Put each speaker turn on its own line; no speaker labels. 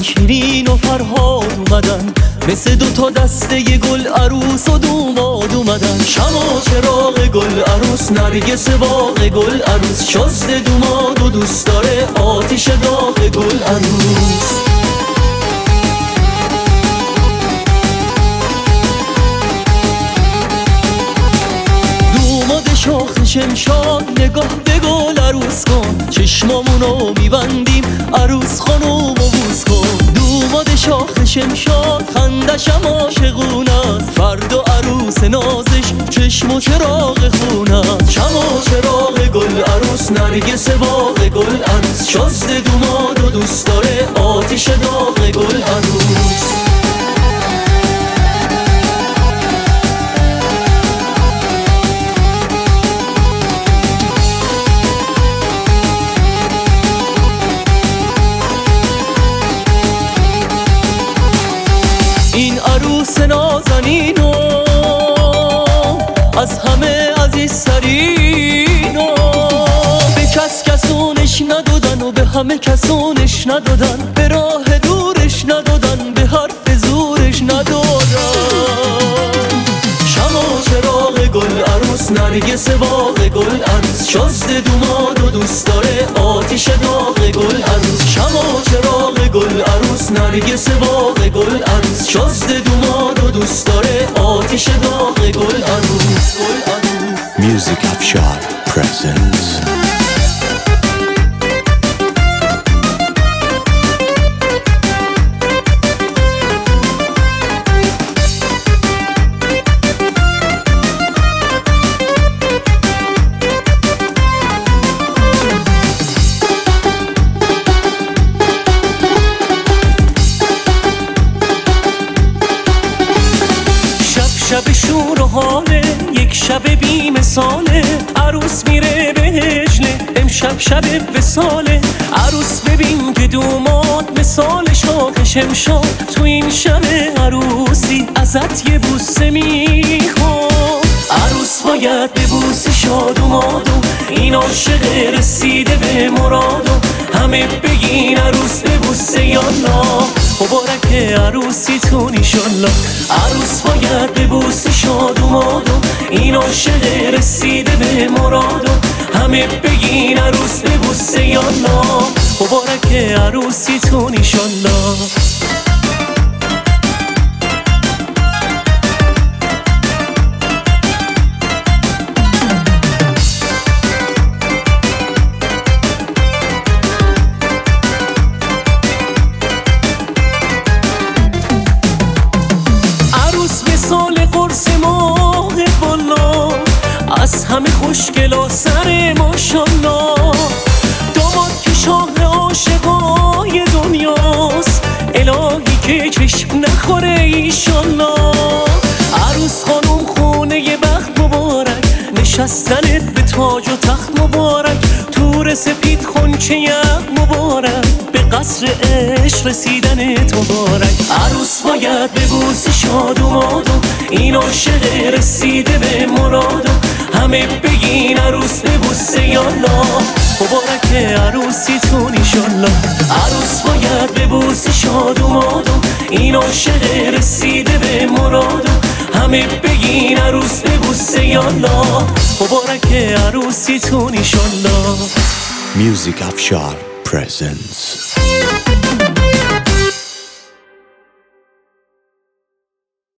شیرین و فرهاد اومدن، مثل دوتا دسته گل عروس و دوماد اومدن. شمع چراغ گل عروس، نرگس باغ گل عروس، شست دوماد و دوست داره آتیش داغ گل عروس. دوماد شاخ شمشاد، نگاه به گل عروس کن، چشمامونو میبندیم عروس خانومو بوس کن. دوماد شاخ شمشاد، خندشم عاشقونه، فردا عروس نازش چشم و چراغ خونه. شمع چراغ گل عروس، نرگس باغ گل عروس، شست دوماد و دوست داره آتیش داغ گل عروس. این عروس نازنینو از همه عزیزترینو، به کس کسونش ندادن و به همه کسونش ندادن، به راه دورش ندادن، به حرف زورش ندادن. شمع چراغ گل عروس، نرگس باغ گل عروس، شست دوماد و دوست داره آتیش داغ گل عروس. شمع چراغ گل عروس، نرگس باغ گل عروس، شست دوماد و دوست داره آتیش داغ گل عروس.
Music Afshar presents
شب شور و حاله، یک شب بی مثاله، عروس میره به هجله، امشب شب وصاله. عروس ببین که دوماد مثال شاخ شمشاد، تو این شب عروسی ازت یه بوسه میخواد. عروس باید ببوسه شادومادو، این عاشق رسیده به مرادو، همه بگین عروس ببوسه یالا، مبارک عروسیتون ایشالله. عروس باید ببوسه شادومادو، این عاشق رسیده به مرادو، همه بگین عروس ببوسه یالا، مبارک عروسیتون ایشالله. مثال قرص ماه بالا، از همه خوشگلا سر ماشالله. داماد که شاه عاشقای دنیاست، الهی که چشم نخوره ایشالله. عروس خانوم خونه بخت مبارک، نشستنت به تاج و تخت مبارک، تور سپید خونچه یخ مبارک، به قصر عشق رسیدنت مبارک. عروس باید ببوسه شادومادو، این عاشق رسیده به مرادو، همه بگین عروس ببوسه یالا، مبارک عروسیتون ایشالله. عروس باید ببوسه شادومادو، این عاشق رسیده به مرادو، همه بگین عروس ببوسه یالا، مبارک عروسیتون ایشالله.
Music Afshar presents